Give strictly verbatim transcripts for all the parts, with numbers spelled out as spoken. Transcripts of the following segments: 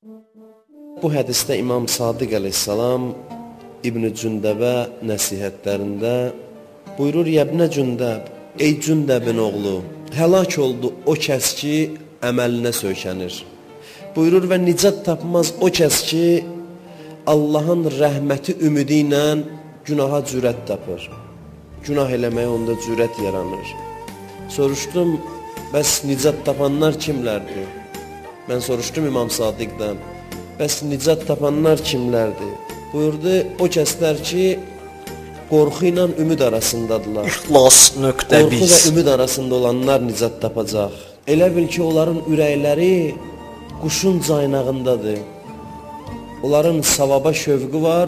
Bu hədisdə İmam Sadiq əleyhissalam İbn-i Cündəbə nəsihətlərində buyurur: Yəbnə Cündəb, ey Cündəbin oğlu, həlak oldu o kəs ki, əməlinə söykənir. Buyurur və nicat tapmaz o kəs ki, Allahın rəhməti ümidi ilə günaha cürət tapır. Günah eləməyə onda cürət yaranır. Soruşdum, bəs nicat tapanlar kimlərdir? Mən soruşdum İmam Sadiqdən, bəs nicat tapanlar kimlərdir? Buyurdu, o kəslər ki, qorxu ilə ümid arasındadılar. İxlas nöqtə biz. Qorxu və ümid arasında olanlar nicat tapacaq. Elə bil ki, onların ürəkləri quşun caynağındadır. Onların savaba şövqü var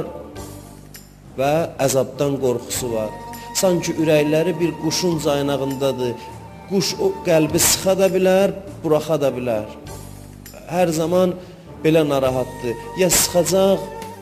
və əzabdan qorxusu var. Sanki ürəkləri bir quşun caynağındadır. Quş o qəlbi sıxa da bilər, buraxa da bilər. Hər zaman belə narahatdır. Ya sıxacaq,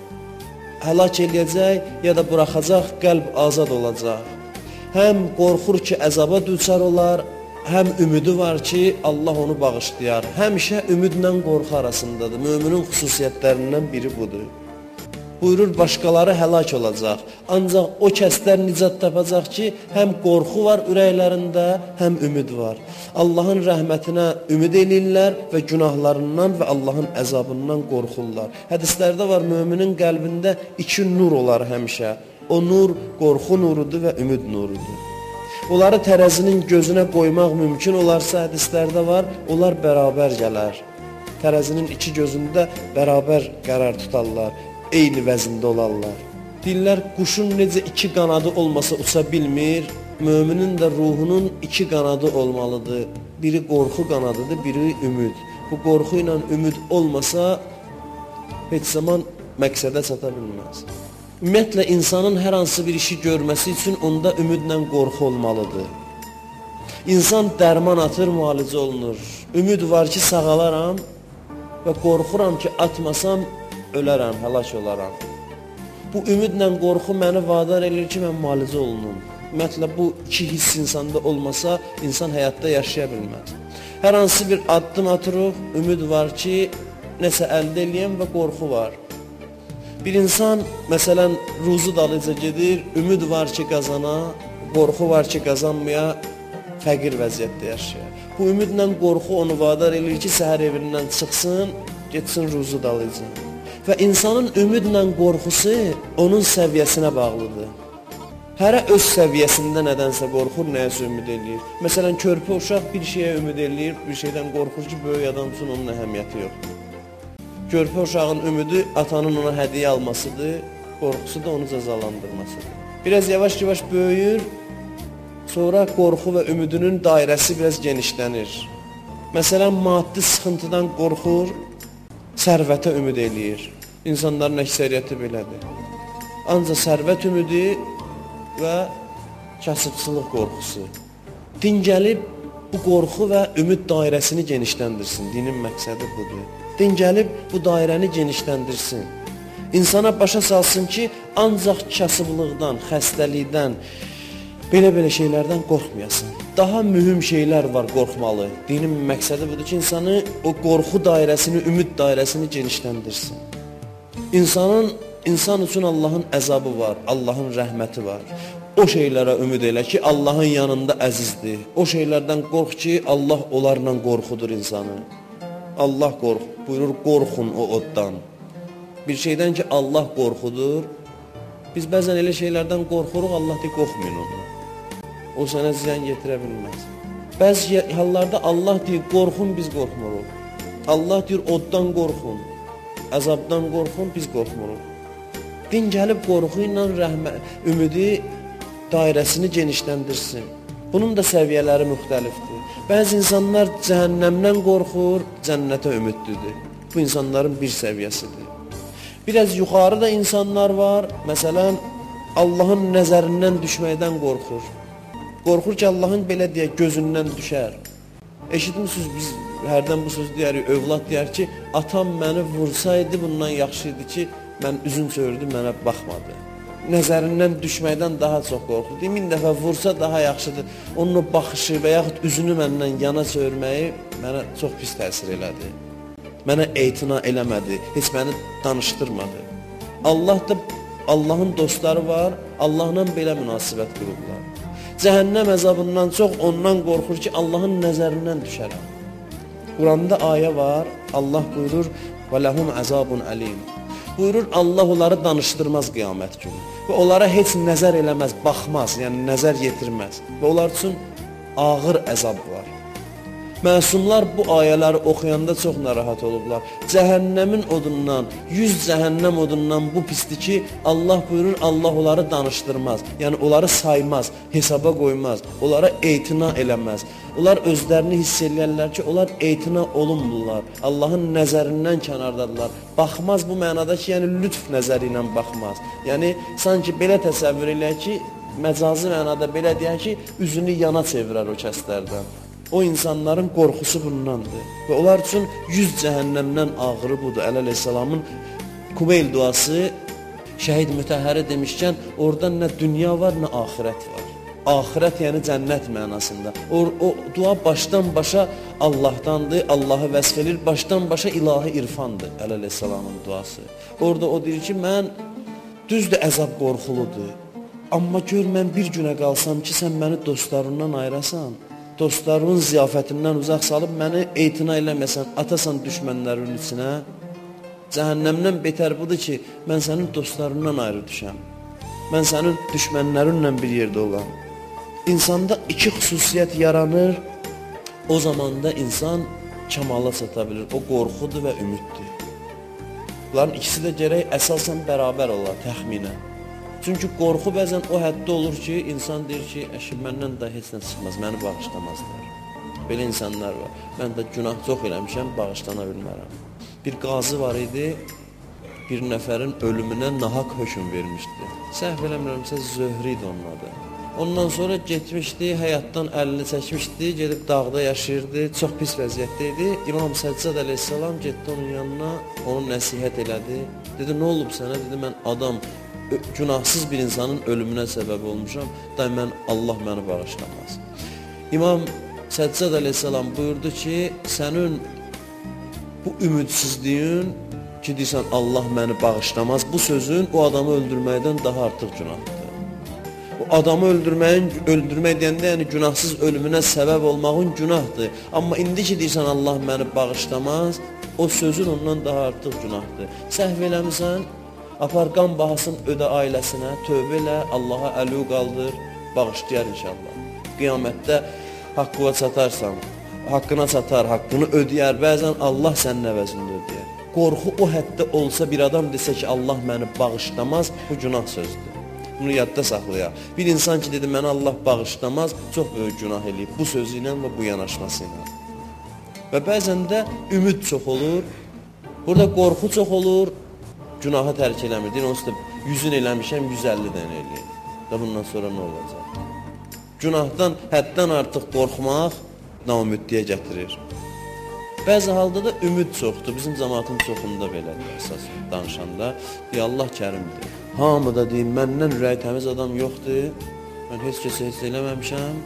həlak eləyəcək, ya da buraxacaq, qəlb azad olacaq. Həm qorxur ki, əzaba düçar olar, həm ümidi var ki, Allah onu bağışlayar. Həmişə ümidlə qorxu arasındadır. Möminin xüsusiyyətlərindən biri budur. Buyurur, başqaları həlak olacaq. Ancaq o kəslər nicat tapacaq ki, həm qorxu var ürəklərində, həm ümid var. Allahın rəhmətinə ümid eləyirlər və günahlarından və Allahın əzabından qorxurlar. Hədislərdə var, möminin qəlbində iki nur olar həmişə. O nur qorxu nurudur və ümid nurudur. Onları tərəzinin gözünə qoymaq mümkün olarsa, hədislərdə var, onlar bərabər gələr. Tərəzinin iki gözündə bərabər qərar tutarlar, eyni vəzində olarlar. Deyirlər, quşun necə iki qanadı olmasa uça bilmir, möminin də ruhunun iki qanadı olmalıdır. Biri qorxu qanadıdır, biri ümid. Bu qorxu ilə ümid olmasa, heç zaman məqsədə çata bilməz. Ümumiyyətlə, insanın hər hansı bir işi görməsi üçün onda ümidlə qorxu olmalıdır. İnsan dərman atır, müalicə olunur. Ümid var ki, sağalaram və qorxuram ki, atmasam, ölərəm, həlak olaram. Bu ümidlə qorxu məni vadar edir ki, mən müalicə olunum. Ümumiyyətlə, bu iki hiss insanda olmasa, insan həyatda yaşaya bilməz. Hər hansı bir addım atırıq, ümid var ki, nəsə əldə eləyəm və qorxu var. Bir insan, məsələn, ruzu dalıca gedir, ümid var ki, qazana, qorxu var ki, qazanmaya, fəqir vəziyyətdə yaşayır. Bu ümidlə qorxu onu vadar edir ki, səhər evindən çıxsın, getsin ruzu dalıca. Və insanın ümidlə qorxusu onun səviyyəsinə bağlıdır. Hərə öz səviyyəsində nədənsə qorxur, nəyəsə ümid eləyir. Məsələn, körpə uşaq bir şeyə ümid eləyir, bir şeydən qorxur ki, böyük adam üçün onun əhəmiyyəti yoxdur. Körpə uşağın ümidi atanın ona hədiyyə almasıdır, qorxusu da onu cəzalandırmasıdır. Biraz yavaş-yavaş böyüyür, sonra qorxu və ümidinin dairəsi biraz genişlənir. Məsələn, maddi sıxıntıdan qorxur, sərvətə ümid eləyir. İnsanların əksəriyyəti belədir. Ancaq sərvət ümidi və kasıbçılıq qorxusu. Din gəlib bu qorxu və ümid dairəsini genişləndirsin. Dinin məqsədi budur. Din gəlib bu dairəni genişləndirsin. İnsana başa salsın ki, ancaq kasıblıqdan, xəstəlikdən, belə-belə şeylərdən qorxmayasın. Daha mühüm şeylər var qorxmalı. Dinin məqsədi budur ki, insanı o qorxu dairəsini, ümid dairəsini genişləndirsin. İnsanın, insan üçün Allahın əzabı var, Allahın rəhməti var. O şeylərə ümid elə ki, Allahın yanında əzizdir. O şeylərdən qorx ki, Allah onlarla qorxudur insanı. Allah qorx, buyurur, qorxun o oddan. Bir şeydən ki, Allah qorxudur. Biz bəzən elə şeylərdən qorxuruq, Allah deyir, qorxmayın ondan. O sənə ziyan yetirə bilməz. Bəzi hallarda Allah deyir, qorxun, biz qorxmuruq. Allah deyir, oddan qorxun, əzabdan qorxun, biz qorxmuruq. Din gəlib qorxu ilə rəhmə, ümidi dairəsini genişləndirsin. Bunun da səviyyələri müxtəlifdir. Bəzi insanlar cəhənnəmdən qorxur, cənnətə ümidlidir. Bu insanların bir səviyyəsidir. Biraz yuxarıda insanlar var, məsələn, Allahın nəzərindən düşməkdən qorxur. Qorxur ki, Allahın belə deyək, gözündən düşər. Eşitmişsiniz, biz hərdən bu söz deyərik, övlad deyər ki, atam məni vursaydı bundan yaxşı idi ki, mən üzün çördüm, mənə baxmadı. Nəzərindən düşməkdən daha çox qorxur. Min dəfə vursa daha yaxşıdır. Onun o baxışı və yaxud üzünü məndən yana çörməyi mənə çox pis təsir elədi. mənə etina eləmədi, heç məni danışdırmadı. Allah da, Allahın dostları var, Allahla belə münasibət qurublar. Cəhənnəm əzabından çox ondan qorxur ki, Allahın nəzərindən düşərəm. Quranda ayə var, Allah buyurur, وَلَهُمْ عَذَابٌ əlim. Buyurur, Allah onları danışdırmaz qiyamət günü. Və onlara heç nəzər eləməz, baxmaz, yəni nəzər yetirməz. Və onlar üçün ağır əzab var. Məsumlar bu ayələri oxuyanda çox narahat olublar. Cəhənnəmin odundan, yüz cəhənnəm odundan bu pisdir ki, Allah buyurur, Allah onları danışdırmaz. Yəni onları saymaz, hesaba qoymaz, onlara etina eləməz. Onlar özlərini hiss eləyərlər ki, onlar etina olunmurlar. Allahın nəzərindən kənardadırlar. Baxmaz bu mənada ki, yəni lütf nəzəri ilə baxmaz. Yəni sanki belə təsəvvür eləyək ki, məcazi mənada belə deyək ki, üzünü yana çevirər o kəslərdən. O insanların qorxusu bundandır. Və onlar üçün yüz cəhənnəmdən ağırı budur. Əli əleyhissalamın Qubeyl duası şəhid mütəhhəri demişkən, orada nə dünya var, nə axirət var. Axirət yəni cənnət mənasında. O, o dua başdan başa Allahdandır, Allahı vəsf edir, başdan başa ilahi irfandır Əli əleyhissalamın duası. Orada o deyir ki, mən düzdür əzab qorxuludur. Amma gör mən bir günə qalsam ki, sən məni dostlarından ayırasan, dostlarının ziyafətindən uzaq salıb məni etina eləməsən, atasan düşmənlərin içinə, cəhənnəmdən betər budur ki, mən sənin dostlarından ayrı düşəm. Mən sənin düşmənlərinlə bir yerdə olam. İnsanda iki xüsusiyyət yaranır, o zamanda insan kamala çata bilir. O qorxudur və ümiddir. Bunların ikisi də gərək əsasən bərabər olar, təxminən. Çünki qorxu bəzən o həddə olur ki, insan deyir ki, əşib məndən də heç nə çıxmaz, məni bağışlamazlar. Belə insanlar var. Mən də günah çox eləmişəm, bağışlana bilmərəm. Bir qazı var idi, bir nəfərin ölümünə nahaq hökm vermişdi. Səhv eləmirəmsə Zöhrü idi onun adı. Ondan sonra getmişdi, həyatdan əlini çəkmişdi, gedib dağda yaşayırdı, çox pis vəziyyətdə idi. İmam Səccad əleyhissalam getdi onun yanına, onu nəsihət elədi. Dedi, nə olub sənə? Dedi, mən adam, günahsız bir insanın ölümünə səbəb olmuşam, da mən, Allah məni bağışlamaz. İmam Səccad əleyhissalam buyurdu ki, sənin bu ümidsizliyin ki, deyirsən, Allah məni bağışlamaz, bu sözün o adamı öldürməkdən daha artıq günahdır. O adamı öldürməyin, öldürmək deyəndə, yəni günahsız ölümünə səbəb olmağın günahdır. Amma indi ki, deyirsən, Allah məni bağışlamaz, o sözün ondan daha artıq günahdır. Səhv eləmirsən, apar qan bahasını ödə ailəsinə, tövbə elə, Allaha əlu qaldır, bağışlayar inşallah. Qiyamətdə haqqına çatarsan, haqqına çatar, haqqını ödəyər, bəzən Allah sənin əvəzində ödəyər. Qorxu o həddə olsa bir adam desə ki, Allah məni bağışlamaz, bu günah sözdür. Bunu yadda saxlayaq. Bir insan ki, dedi, mənə Allah bağışlamaz, çox böyük günah eləyib bu sözü ilə və bu yanaşması ilə. Və bəzən də ümid çox olur, burada qorxu çox olur, günahı tərk eləmir. Deyir, onsuz da yüzün eləmişəm, yüz əlli dənə eləyim. Da bundan sonra nə olacaq? Günahdan, həddən artıq qorxmaq naümidliyə gətirir. Bəzi halda da ümid çoxdur. Bizim cəmaatın çoxunda belədir əsas danışanda. Deyə Allah kərimdir. Hamı da deyim, məndən ürəyi təmiz adam yoxdur. Mən heç kəsə heç eləməmişəm.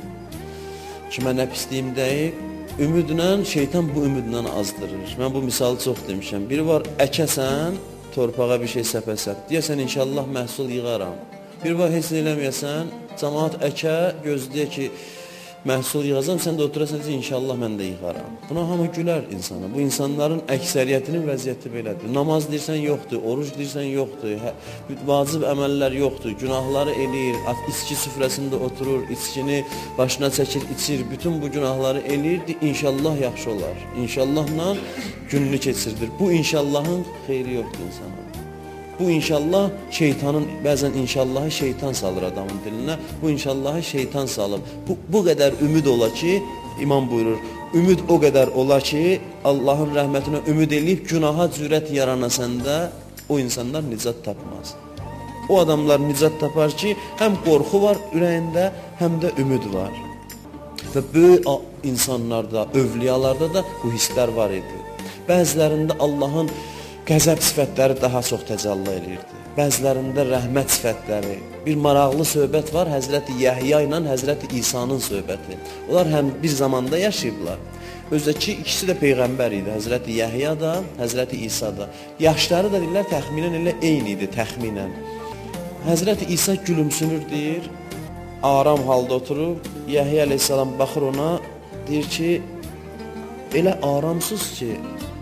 Kimə nə pisliyim deyib. Ümidlə, şeytan bu ümidlə azdırır. Mən bu misalı çox demişəm. Biri var, əkəsən, torpağa bir şey səpəsəp. Deyəsən, inşallah məhsul yığaram. Bir var, heç eləməyəsən, cəmaat əkə, gözləyə ki, məhsul yığacam, sən də oturasan ki, inşallah mən də yığaram. Buna hamı gülər insana. Bu insanların əksəriyyətinin vəziyyəti belədir. Namaz deyirsən, yoxdur, oruc deyirsən, yoxdur, hə, vacib əməllər yoxdur, günahları eləyir, içki süfrəsində oturur, içkini başına çəkir, içir, bütün bu günahları eləyir, inşallah yaxşı olar. İnşallahla gününü keçirdir. Bu inşallahın xeyri yoxdur insana. Bu inşallah şeytanın, bəzən inşallahı şeytan salır adamın dilinə, bu inşallahı şeytan salıb. Bu, bu qədər ümid ola ki, imam buyurur, ümid o qədər ola ki, Allahın rəhmətinə ümid eləyib, günaha cürət yaranasəndə o insanlar nicat tapmaz. O adamlar nicat tapar ki, həm qorxu var ürəyində, həm də ümid var. Və böyük insanlarda, övliyalarda da bu hisslər var idi. Bəzilərində Allahın qəzəb sifətləri daha çox təcəlli eləyirdi. Bəzilərində rəhmət sifətləri. Bir maraqlı söhbət var, Həzrəti Yəhya ilə Həzrəti İsa'nın söhbəti. Onlar həm bir zamanda yaşayıblar. Özdəki ikisi də Peyğəmbər idi, Həzrəti Yəhya da, Həzrəti İsa da. Yaşları da deyirlər, təxminən elə eyni idi, təxminən. Həzrəti İsa gülümsünür, deyir, aram halda oturub, Yəhya əleyhissalam baxır ona, deyir ki, elə aramsız ki,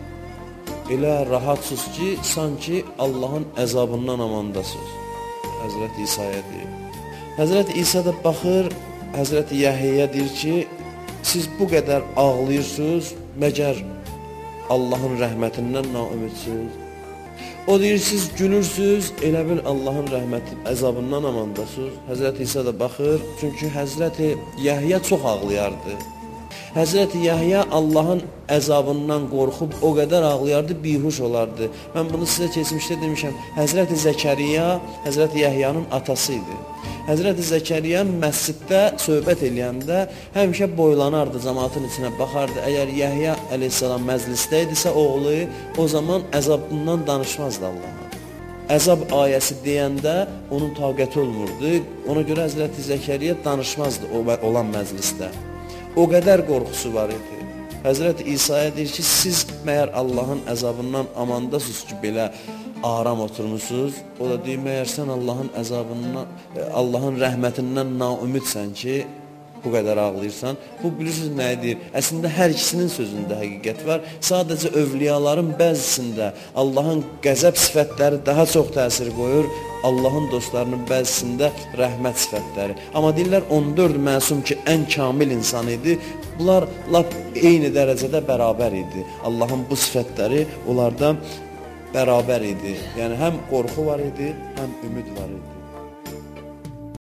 elə rahatsız ki, sanki Allahın əzabından amandasınız. Həzrəti İsa'ya deyir. Həzrəti İsa da baxır, Həzrəti Yəhya deyir ki, siz bu qədər ağlayırsınız, məgər Allahın rəhmətindən naümidsiniz. O deyir, siz gülürsünüz, elə bil Allahın rəhməti əzabından amandasınız. Həzrəti İsa da baxır, çünki Həzrəti Yəhya çox ağlayardı. Həzrəti Yəhya Allahın əzabından qorxub o qədər ağlayardı, bihuş olardı. Mən bunu sizə keçmişdə demişəm. Həzrəti Zəkəriya Həzrəti Yəhyanın atası idi. Həzrəti Zəkəriya məsciddə söhbət eləyəndə həmişə boylanardı, cəmaatın içinə baxardı. Əgər Yəhya əleyhissalam məclisdə idisə oğlu, o zaman əzabından danışmazdı Allah'a. Əzab ayəsi deyəndə onun taqəti olmurdu. Ona görə Həzrəti Zəkəriya danışmazdı olan məclisdə. O qədər qorxusu var idi. Həzrəti İsa'ya deyir ki, siz məyər Allahın əzabından amandasınız ki, belə aram oturmuşsunuz. O da deyir, məyər sən Allahın əzabından, Allahın rəhmətindən naümidsən ki, bu qədər ağlayırsan. Bu bilirsiniz nə edir? Əslində hər ikisinin sözündə həqiqət var. Sadəcə övliyaların bəzisində Allahın qəzəb sifətləri daha çox təsir qoyur. Allahın dostlarının bəzisində rəhmət sifətləri. Amma deyirlər on dörd məsum ki, ən kamil insan idi. Bunlar lap eyni dərəcədə bərabər idi. Allahın bu sifətləri onlardan bərabər idi. Yəni həm qorxu var idi, həm ümid var idi.